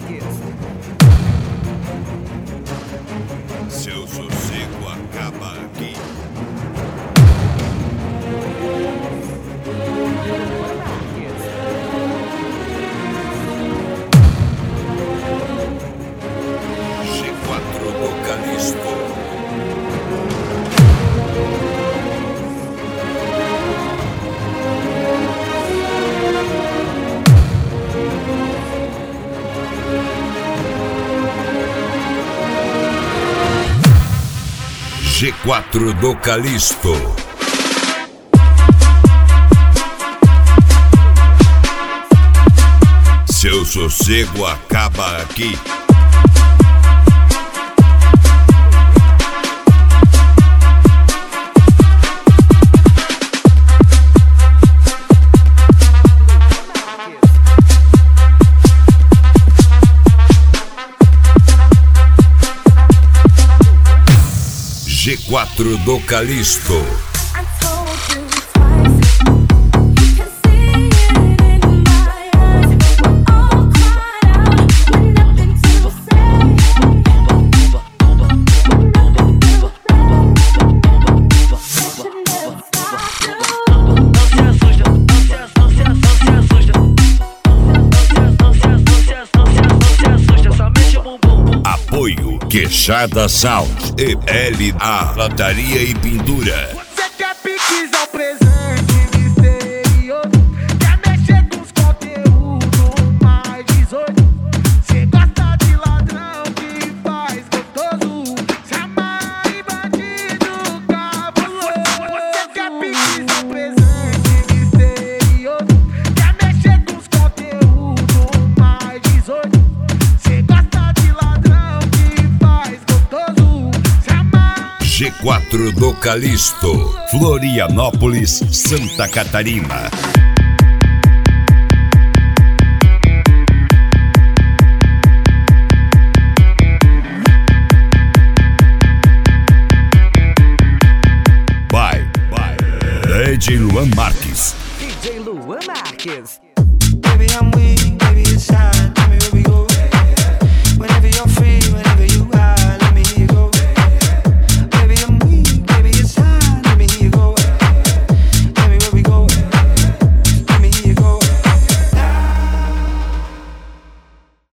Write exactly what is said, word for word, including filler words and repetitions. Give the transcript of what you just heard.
Seu sossego acaba aqui. G quatro do Calixto. G quatro do Calixto. Seu sossego acaba aqui. G quatro do Calixto. Apoio Queixada Sound e L A Lataria e Pintura. Você quer piques ao presente misterioso? Quer mexer com os conteúdos mais dezoito? Você gosta de ladrão que faz gostoso? Chama aí bandido cabuloso. Você quer piques ao presente misterioso? Quer mexer com os conteúdos mais dezoito? Você gosta de ladrão que faz gostoso? Chama G quatro do Calixto, Florianópolis, Santa Catarina. Bye, bye. D J Luan Marques. D J Luan Marques. Baby, I'm weak.